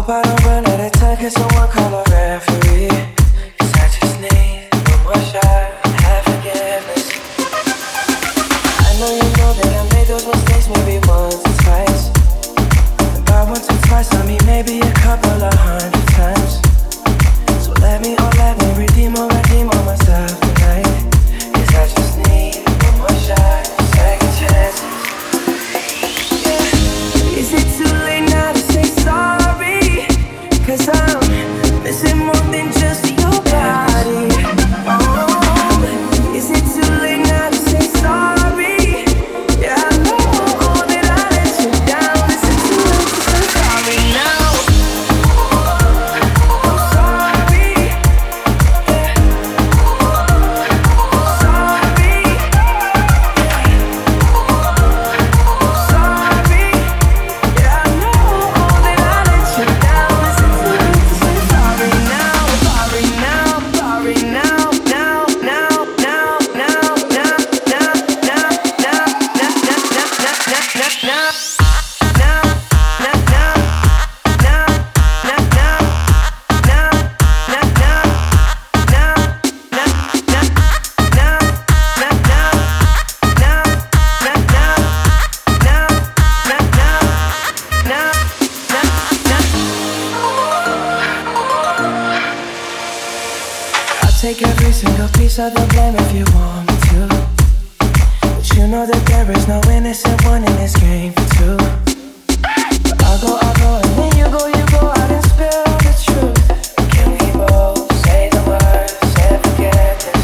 hope I don't run out of time. Can someone call a referee? 'Cause I just need one more shot. Have forgiveness. I know that I made those mistakes maybe once or twice. And by once or twice I mean maybe a couple of 100 times. So let me redeem on myself tonight. 'Cause I just need one more shot. Second chance. Yeah. Is it too late now to say sorry? 'Cause I'm missing more than just your body. Oh, is it too late now to say sorry? Yeah, I know that I let you down. Is it too late to say sorry now? I'm sorry. Yeah. Sorry. Sorry. Yeah, I know that I let you down. Is it too late to say sorry now? Sorry now. Sorry now. Now. I'll take every single piece of the blame if you want me to. But you know that there is no innocent one in this game for two. But I'll go, and then you go out and spill the truth. Can we both say the words and forget this?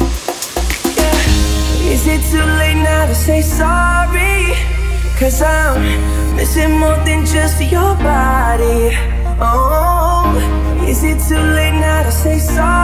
Yeah. Is it too late now to say sorry? 'Cause I'm missing more than just your body. Oh, is it too late now to say sorry?